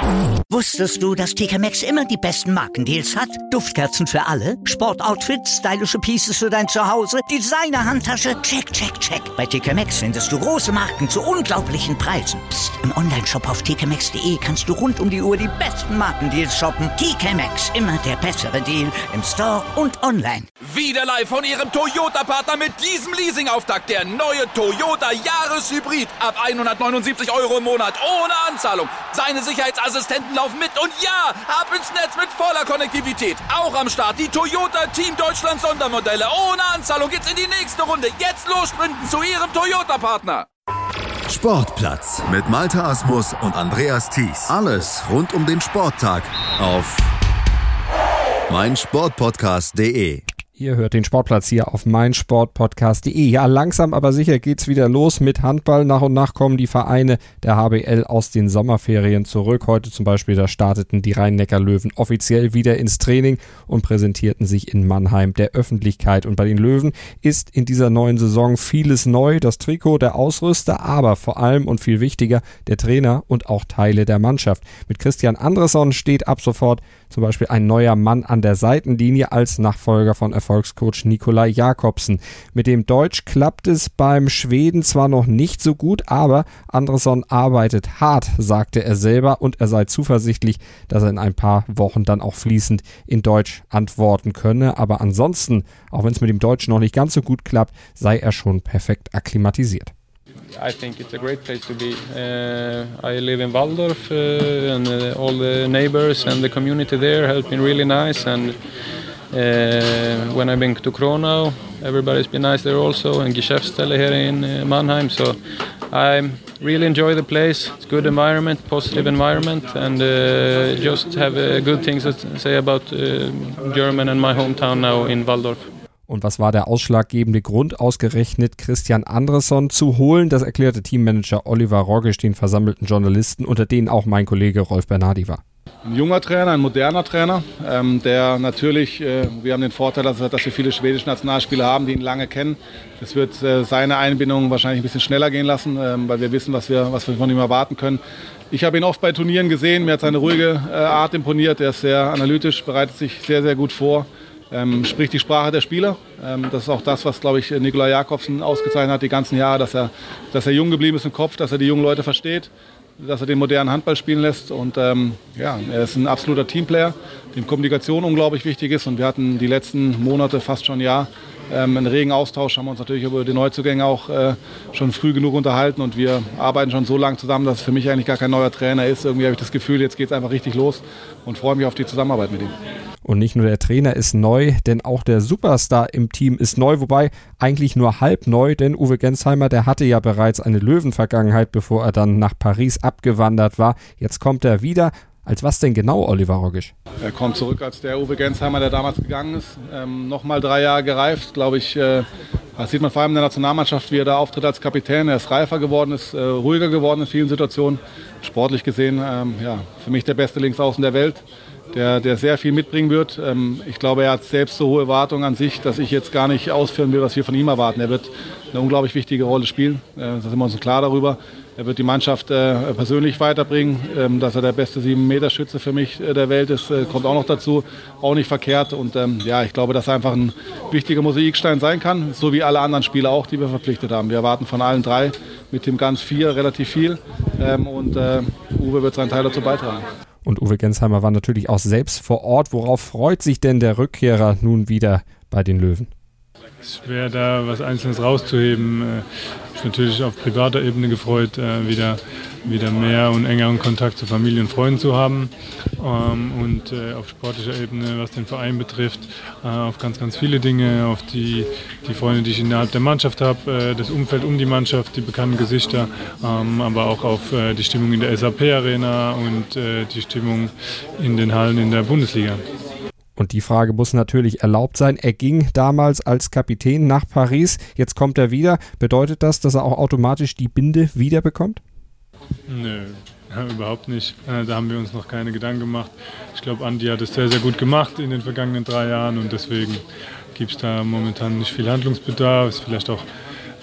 Wusstest du, dass TK Maxx immer die besten Markendeals hat? Duftkerzen für alle, Sportoutfits, stylische Pieces für dein Zuhause, Designer-Handtasche, check, check, check. Bei TK Maxx findest du große Marken zu unglaublichen Preisen. Psst. Im Onlineshop auf tkmaxx.de kannst du rund um die Uhr die besten Markendeals shoppen. TK Maxx, immer der bessere Deal im Store und online. Wieder live von ihrem Toyota-Partner mit diesem Leasing-Auftakt. Der neue Toyota Jahreshybrid. Ab 179 € im Monat. Ohne Anzahlung. Seine Sicherheitsassistenten laufen mit. Und ja, ab ins Netz mit voller Konnektivität. Auch am Start die Toyota Team Deutschland Sondermodelle. Ohne Anzahlung geht's in die nächste Runde. Jetzt los sprinten zu ihrem Toyota-Partner. Sportplatz mit Malte Asmus und Andreas Thies. Alles rund um den Sporttag auf meinsportpodcast.de. Ihr hört den Sportplatz hier auf meinsportpodcast.de. Ja, langsam aber sicher geht's wieder los mit Handball. Nach und nach kommen die Vereine der HBL aus den Sommerferien zurück. Heute zum Beispiel, da starteten die Rhein-Neckar-Löwen offiziell wieder ins Training und präsentierten sich in Mannheim der Öffentlichkeit. Und bei den Löwen ist in dieser neuen Saison vieles neu. Das Trikot, der Ausrüster, aber vor allem und viel wichtiger der Trainer und auch Teile der Mannschaft. Mit Christian Andresson steht ab sofort zum Beispiel ein neuer Mann an der Seitenlinie als Nachfolger von Erfolgscoach Nikolai Jakobsen. Mit dem Deutsch klappt es beim Schweden zwar noch nicht so gut, aber Andresson arbeitet hart, sagte er selber, und er sei zuversichtlich, dass er in ein paar Wochen dann auch fließend in Deutsch antworten könne. Aber ansonsten, auch wenn es mit dem Deutsch noch nicht ganz so gut klappt, sei er schon perfekt akklimatisiert. I think it's a great place to be. I live in Waldorf and all the neighbors and the community there have been really nice, and when I've been to Kronau, everybody's been nice there also, and Geschäftsstelle here in Mannheim, so I really enjoy the place. It's good environment, positive environment, and just have good things to say about German and my hometown now in Waldorf. Und was war der ausschlaggebende Grund, ausgerechnet Christian Andresson zu holen? Das erklärte Teammanager Oliver Rogisch den versammelten Journalisten, unter denen auch mein Kollege Rolf Bernardi war. Ein junger Trainer, ein moderner Trainer, der natürlich, wir haben den Vorteil, dass wir viele schwedische Nationalspieler haben, die ihn lange kennen. Das wird seine Einbindung wahrscheinlich ein bisschen schneller gehen lassen, weil wir wissen, was wir von ihm erwarten können. Ich habe ihn oft bei Turnieren gesehen, mir hat seine ruhige Art imponiert, er ist sehr analytisch, bereitet sich sehr, sehr gut vor. Spricht die Sprache der Spieler. Das ist auch das, was, glaube ich, Nikolai Jakobsen ausgezeichnet hat die ganzen Jahre, dass er jung geblieben ist im Kopf, dass er die jungen Leute versteht, dass er den modernen Handball spielen lässt. Und er ist ein absoluter Teamplayer, dem Kommunikation unglaublich wichtig ist. Und wir hatten die letzten Monate, fast schon ein Jahr, einen regen Austausch, haben wir uns natürlich über die Neuzugänge auch schon früh genug unterhalten. Und wir arbeiten schon so lange zusammen, dass es für mich eigentlich gar kein neuer Trainer ist. Irgendwie habe ich das Gefühl, jetzt geht es einfach richtig los und freue mich auf die Zusammenarbeit mit ihm. Und nicht nur der Trainer ist neu, denn auch der Superstar im Team ist neu, wobei eigentlich nur halb neu, denn Uwe Gensheimer, der hatte ja bereits eine Löwenvergangenheit, bevor er dann nach Paris abgewandert war. Jetzt kommt er wieder. Als was denn genau, Oliver Rogisch? Er kommt zurück als der Uwe Gensheimer, der damals gegangen ist. Nochmal 3 Jahre gereift, glaube ich. Das sieht man vor allem in der Nationalmannschaft, wie er da auftritt als Kapitän. Er ist reifer geworden, ist ruhiger geworden in vielen Situationen. Sportlich gesehen, für mich der beste Linksaußen der Welt, der sehr viel mitbringen wird. Ich glaube, er hat selbst so hohe Erwartungen an sich, dass ich jetzt gar nicht ausführen will, was wir von ihm erwarten. Er wird eine unglaublich wichtige Rolle spielen, da sind wir uns klar darüber. Er wird die Mannschaft persönlich weiterbringen, dass er der beste 7-Meter-Schütze für mich der Welt ist, kommt auch noch dazu, auch nicht verkehrt. Und ich glaube, dass er einfach ein wichtiger Mosaikstein sein kann, so wie alle anderen Spieler auch, die wir verpflichtet haben. Wir erwarten von allen 3, mit Tim Ganz 4 relativ viel, und Uwe wird seinen Teil dazu beitragen. Und Uwe Gensheimer war natürlich auch selbst vor Ort. Worauf freut sich denn der Rückkehrer nun wieder bei den Löwen? Es ist schwer, da was Einzelnes rauszuheben. Ich bin natürlich auf privater Ebene gefreut, wieder mehr und engeren Kontakt zu Familie und Freunden zu haben. Und auf sportlicher Ebene, was den Verein betrifft, auf ganz, ganz viele Dinge, auf die Freunde, die ich innerhalb der Mannschaft habe, das Umfeld um die Mannschaft, die bekannten Gesichter, aber auch auf die Stimmung in der SAP-Arena und die Stimmung in den Hallen in der Bundesliga. Und die Frage muss natürlich erlaubt sein. Er ging damals als Kapitän nach Paris. Jetzt kommt er wieder. Bedeutet das, dass er auch automatisch die Binde wiederbekommt? Nö, überhaupt nicht. Da haben wir uns noch keine Gedanken gemacht. Ich glaube, Andi hat es sehr, sehr gut gemacht in den vergangenen 3 Jahren und deswegen gibt es da momentan nicht viel Handlungsbedarf. Ist vielleicht auch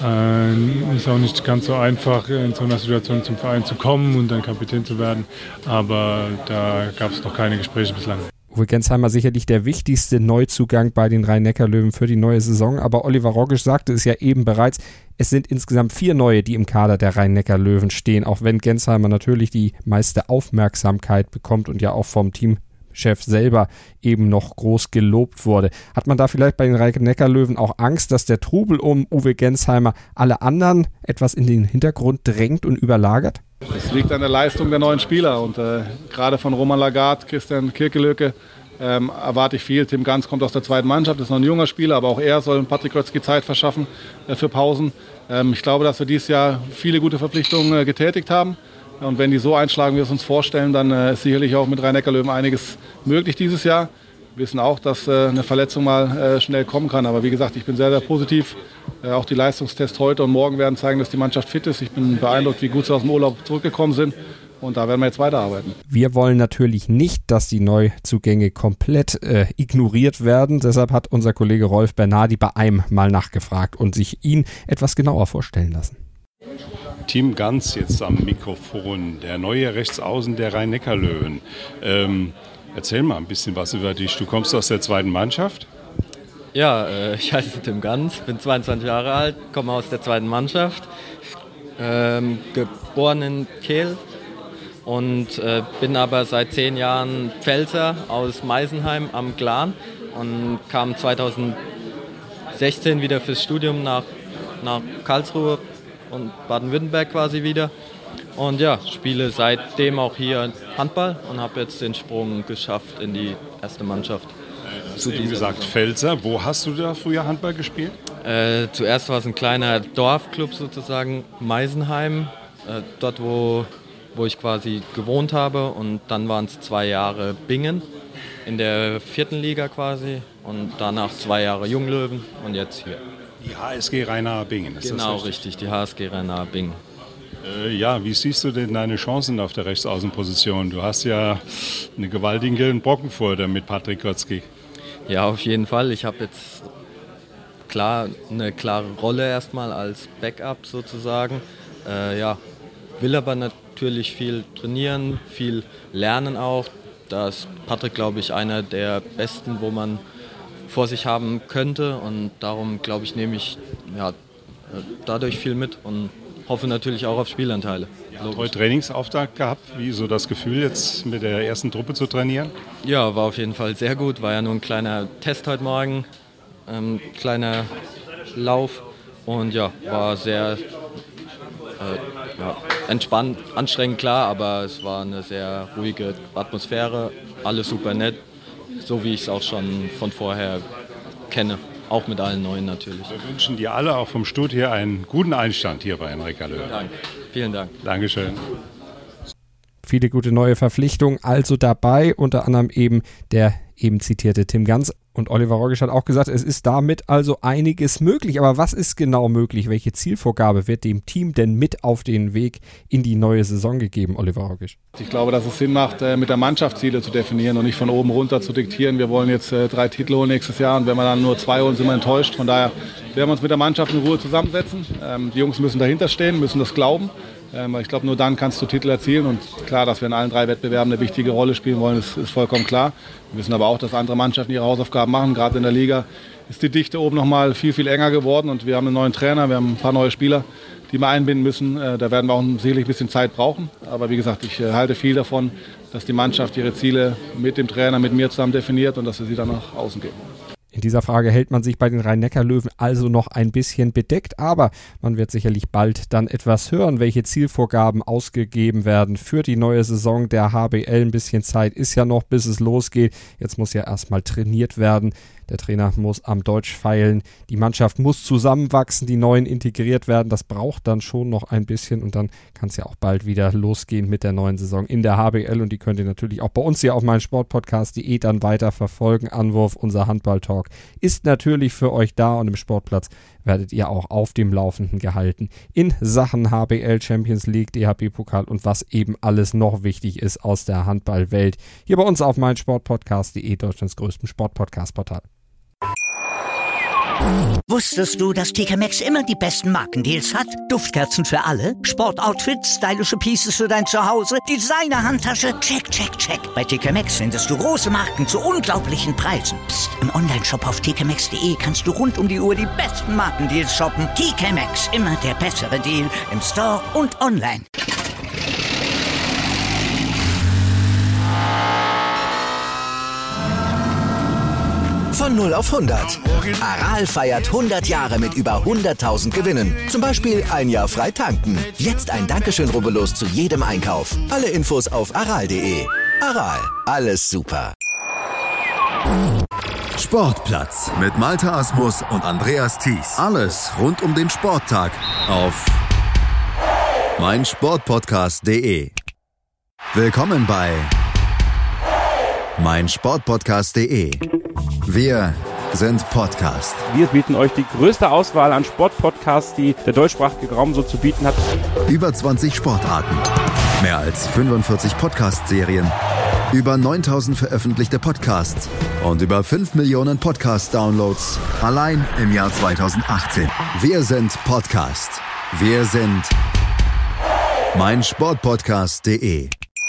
Ist auch nicht ganz so einfach, in so einer Situation zum Verein zu kommen und dann Kapitän zu werden, aber da gab es noch keine Gespräche bislang. Uwe Gensheimer sicherlich der wichtigste Neuzugang bei den Rhein-Neckar-Löwen für die neue Saison, aber Oliver Rogisch sagte es ja eben bereits, es sind insgesamt 4 neue, die im Kader der Rhein-Neckar-Löwen stehen, auch wenn Gensheimer natürlich die meiste Aufmerksamkeit bekommt und ja auch vom Teamchef selber eben noch groß gelobt wurde. Hat man da vielleicht bei den Rhein-Neckar-Löwen auch Angst, dass der Trubel um Uwe Gensheimer alle anderen etwas in den Hintergrund drängt und überlagert? Das liegt an der Leistung der neuen Spieler und gerade von Roman Lagarde, Christian Kirkelöke erwarte ich viel. Tim Ganz kommt aus der zweiten Mannschaft, ist noch ein junger Spieler, aber auch er soll Patrick Grötzky Zeit verschaffen für Pausen. Ich glaube, dass wir dieses Jahr viele gute Verpflichtungen getätigt haben und wenn die so einschlagen, wie wir es uns vorstellen, dann ist sicherlich auch mit Rhein-Neckar-Löwen einiges möglich dieses Jahr. Wir wissen auch, dass eine Verletzung mal schnell kommen kann, aber wie gesagt, ich bin sehr, sehr positiv. Auch die Leistungstests heute und morgen werden zeigen, dass die Mannschaft fit ist. Ich bin beeindruckt, wie gut sie aus dem Urlaub zurückgekommen sind und da werden wir jetzt weiterarbeiten. Wir wollen natürlich nicht, dass die Neuzugänge komplett ignoriert werden. Deshalb hat unser Kollege Rolf Bernardi bei einem mal nachgefragt und sich ihn etwas genauer vorstellen lassen. Tim Ganz jetzt am Mikrofon, der neue Rechtsaußen der Rhein-Neckar-Löwen. Erzähl mal ein bisschen was über dich. Du kommst aus der zweiten Mannschaft? Ja, ich heiße Tim Ganz, bin 22 Jahre alt, komme aus der zweiten Mannschaft, geboren in Kehl und bin aber seit 10 Jahren Pfälzer aus Meisenheim am Glan und kam 2016 wieder fürs Studium nach Karlsruhe und Baden-Württemberg quasi wieder. Und ja, spiele seitdem auch hier Handball und habe jetzt den Sprung geschafft in die erste Mannschaft. Du hast eben gesagt Pfälzer. Wo hast du da früher Handball gespielt? Zuerst war es ein kleiner Dorfclub sozusagen, Meisenheim, dort wo ich quasi gewohnt habe. Und dann waren es 2 Jahre Bingen in der 4. Liga quasi und danach 2 Jahre Junglöwen und jetzt hier. Die HSG Rhein-Nahe-Bingen, ist genau, das richtig, die HSG Rhein-Nahe-Bingen. Ja, wie siehst du denn deine Chancen auf der Rechtsaußenposition? Du hast ja einen gewaltigen Brocken vor dir mit Patrick Grötzky. Ja, auf jeden Fall. Ich habe jetzt eine klare Rolle erstmal als Backup sozusagen. Will aber natürlich viel trainieren, viel lernen auch. Da ist Patrick, glaube ich, einer der Besten, wo man vor sich haben könnte. Und darum, glaube ich, nehme ich dadurch viel mit und hoffe natürlich auch auf Spielanteile. Heute Trainingsauftakt gehabt, wie so das Gefühl jetzt mit der ersten Truppe zu trainieren? Ja, war auf jeden Fall sehr gut, war ja nur ein kleiner Test heute Morgen, kleiner Lauf und ja, war sehr entspannt, anstrengend klar, aber es war eine sehr ruhige Atmosphäre, alles super nett, so wie ich es auch schon von vorher kenne. Auch mit allen Neuen natürlich. Wir wünschen dir alle auch vom Studio hier einen guten Einstand hier bei Rhein-Neckar-Löwen. Vielen Dank. Dankeschön. Viele gute neue Verpflichtungen also dabei, unter anderem eben der eben zitierte Tim Ganz. Und Oliver Rogisch hat auch gesagt, es ist damit also einiges möglich. Aber was ist genau möglich? Welche Zielvorgabe wird dem Team denn mit auf den Weg in die neue Saison gegeben, Oliver Rogisch? Ich glaube, dass es Sinn macht, mit der Mannschaft Ziele zu definieren und nicht von oben runter zu diktieren. Wir wollen jetzt 3 Titel holen nächstes Jahr und wenn wir dann nur 2 holen, sind wir enttäuscht. Von daher werden wir uns mit der Mannschaft in Ruhe zusammensetzen. Die Jungs müssen dahinter stehen, müssen das glauben. Ich glaube, nur dann kannst du Titel erzielen. Und klar, dass wir in allen 3 Wettbewerben eine wichtige Rolle spielen wollen, ist vollkommen klar. Wir wissen aber auch, dass andere Mannschaften ihre Hausaufgaben machen. Gerade in der Liga ist die Dichte oben noch mal viel, viel enger geworden. Und wir haben einen neuen Trainer, wir haben ein paar neue Spieler, die wir einbinden müssen. Da werden wir auch sicherlich ein bisschen Zeit brauchen. Aber wie gesagt, ich halte viel davon, dass die Mannschaft ihre Ziele mit dem Trainer, mit mir zusammen definiert und dass wir sie dann nach außen geben. In dieser Frage hält man sich bei den Rhein-Neckar-Löwen also noch ein bisschen bedeckt, aber man wird sicherlich bald dann etwas hören, welche Zielvorgaben ausgegeben werden für die neue Saison der HBL. Ein bisschen Zeit ist ja noch, bis es losgeht. Jetzt muss ja erstmal trainiert werden. Der Trainer muss am Deutsch feilen. Die Mannschaft muss zusammenwachsen, die Neuen integriert werden. Das braucht dann schon noch ein bisschen und dann kann es ja auch bald wieder losgehen mit der neuen Saison in der HBL. Und die könnt ihr natürlich auch bei uns hier auf meinsportpodcast.de dann weiter verfolgen. Anwurf, unser Handball-Talk ist natürlich für euch da und im Sportplatz werdet ihr auch auf dem Laufenden gehalten in Sachen HBL, Champions League, DHB-Pokal und was eben alles noch wichtig ist aus der Handballwelt. Hier bei uns auf meinsportpodcast.de, Deutschlands größtem Sportpodcast-Portal. Wusstest du, dass TK Maxx immer die besten Markendeals hat? Duftkerzen für alle, Sportoutfits, stylische Pieces für dein Zuhause, Designer-Handtasche, check, check, check. Bei TK Maxx findest du große Marken zu unglaublichen Preisen. Psst. Im Onlineshop auf tkmaxx.de kannst du rund um die Uhr die besten Markendeals shoppen. TK Maxx, immer der bessere Deal im Store und online. Von 0 auf 100. Aral feiert 100 Jahre mit über 100.000 Gewinnen. Zum Beispiel ein Jahr frei tanken. Jetzt ein Dankeschön, rubbellos zu jedem Einkauf. Alle Infos auf aral.de. Aral, alles super. Sportplatz mit Malte Asmus und Andreas Thies. Alles rund um den Sporttag auf meinsportpodcast.de. Willkommen bei meinsportpodcast.de. Wir sind Podcast. Wir bieten euch die größte Auswahl an Sportpodcasts, die der deutschsprachige Raum so zu bieten hat. Über 20 Sportarten, mehr als 45 Podcast-Serien, über 9.000 veröffentlichte Podcasts und über 5 Millionen Podcast-Downloads allein im Jahr 2018. Wir sind Podcast. Wir sind meinsportpodcast.de.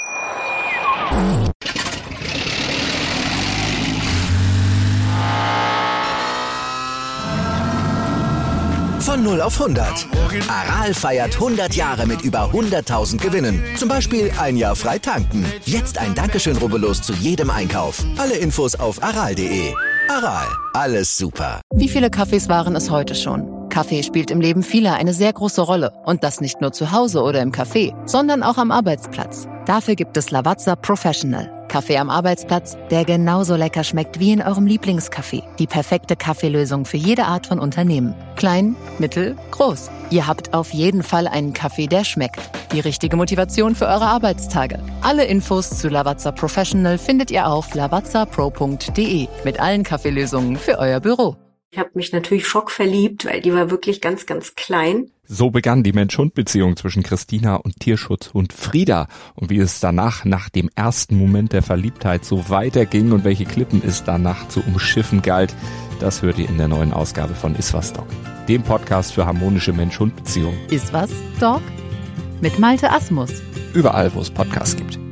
Von 0 auf 100. Aral feiert 100 Jahre mit über 100.000 Gewinnen. Zum Beispiel ein Jahr frei tanken. Jetzt ein Dankeschön, rubbellos zu jedem Einkauf. Alle Infos auf aral.de. Aral, alles super. Wie viele Kaffees waren es heute schon? Kaffee spielt im Leben vieler eine sehr große Rolle. Und das nicht nur zu Hause oder im Café, sondern auch am Arbeitsplatz. Dafür gibt es Lavazza Professional. Kaffee am Arbeitsplatz, der genauso lecker schmeckt wie in eurem Lieblingscafé. Die perfekte Kaffeelösung für jede Art von Unternehmen. Klein, mittel, groß. Ihr habt auf jeden Fall einen Kaffee, der schmeckt. Die richtige Motivation für eure Arbeitstage. Alle Infos zu Lavazza Professional findet ihr auf lavazzapro.de mit allen Kaffeelösungen für euer Büro. Ich habe mich natürlich schockverliebt, weil die war wirklich ganz, ganz klein. So begann die Mensch-Hund-Beziehung zwischen Christina und Tierschutzhund Frieda. Und wie es danach, nach dem ersten Moment der Verliebtheit, so weiterging und welche Klippen es danach zu umschiffen galt, das hört ihr in der neuen Ausgabe von Iswas Dog, dem Podcast für harmonische Mensch-Hund-Beziehungen. Iswas Dog? Mit Malte Asmus. Überall, wo es Podcasts gibt.